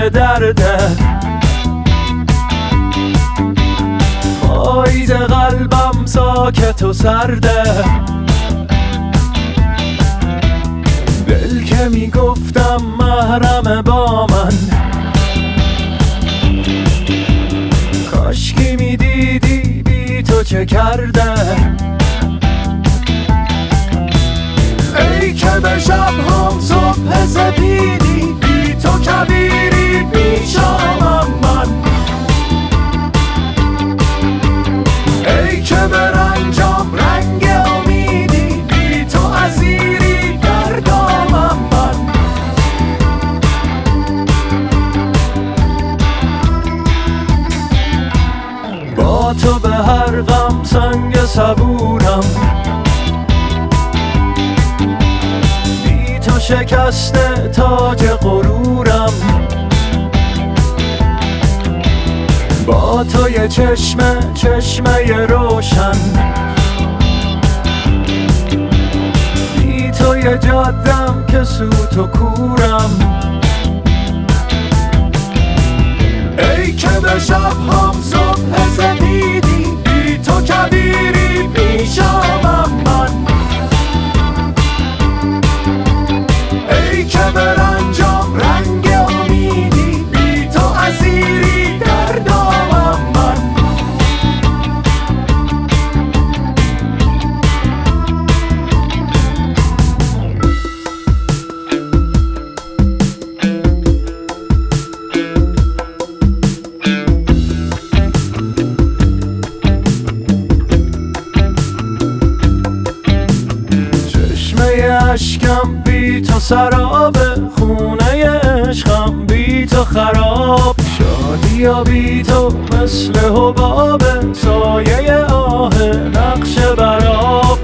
پر درده، پاییز قلبم ساکت و سرده. دل که میگفتم محرم با من، کاشکی میدیدی بی تو چه کرده. ای که به شب هم صبح سپیدی، بی تو کبیری پیشامم من. ای که به رنجام رنگ امیدی، بی تو اسیری در دامم من. با تو به هر غم سنگ صبورم، بی تو شکسته تاج غرورم. با تو یه چشمه روشن، بی تو یه جادم که سوت و کورم. ای که به شب هم صبح سپیدی، بی تو کبیری پیشامم من. ای که به رنجام رنگ امیدی، بی تو اسیری در دامم من. اشکم بی تو سرابه، خونه عشقم بی تو خراب. شادیا بی تو مثل حبابه، سایه آه نقش براب.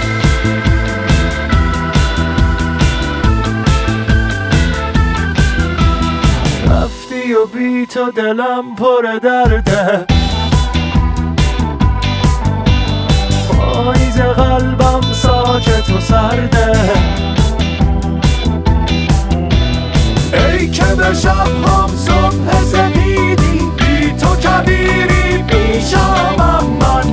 رفتی و بی تو دلم پر درده، پاییز قلبم ساکت و سرده. ای که به شب هم صبح سپیدی، بی تو کبیری پیشامم من.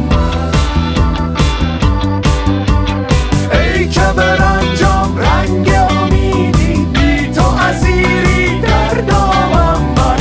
ای که به رنجام رنگ امیدی، بی تو اسیری در دامم من.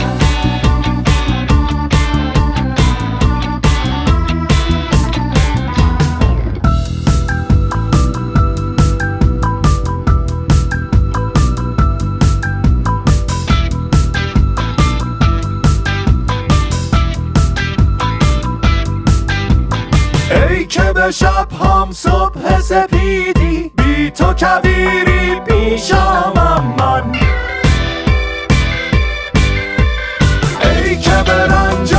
ای که به شب هم صبح سپیدی، بی تو کبیری پیشامم من. ای که به رنج